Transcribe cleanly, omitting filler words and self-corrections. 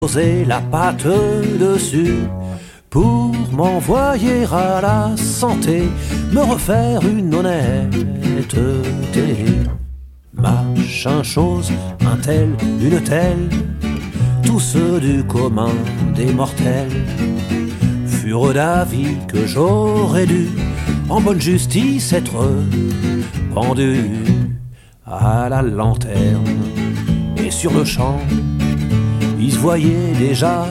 poser la patte dessus pour m'envoyer à la santé, me refaire une honnêteté. Machin chose, un tel, une telle, tous ceux du commun des mortels furent d'avis que j'aurais dû en bonne justice être pendu à la lanterne. Et sur le champ, ils se voyaient déjà